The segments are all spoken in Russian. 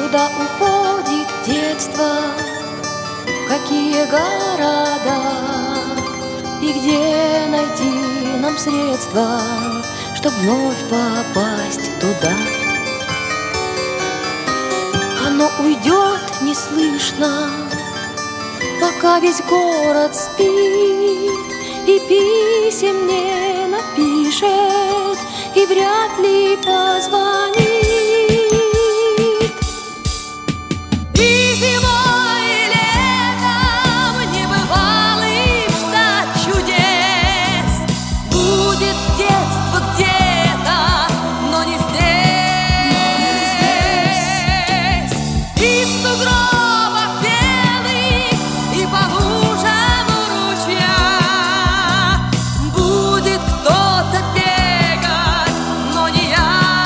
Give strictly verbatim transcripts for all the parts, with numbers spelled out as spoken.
Куда уходит детство, в какие города, и где найти нам средства, чтоб вновь попасть туда? Оно уйдет неслышно, пока весь город спит, и писем не напишет, и вряд ли позвонит. И зимой, и летом небывалый штат чудес. Будет детство где-то, но не здесь. И в сугробах белых, и по лужам ручья будет кто-то бегать, но не я.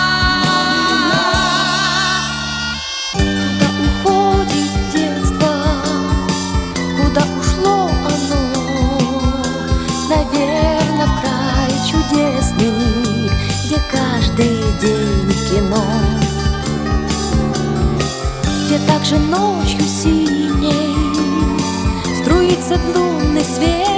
Куда уходит детство, куда ушло оно? Наверно, в край чудесный, где каждый день кино, где также ночью синей струится лунный свет.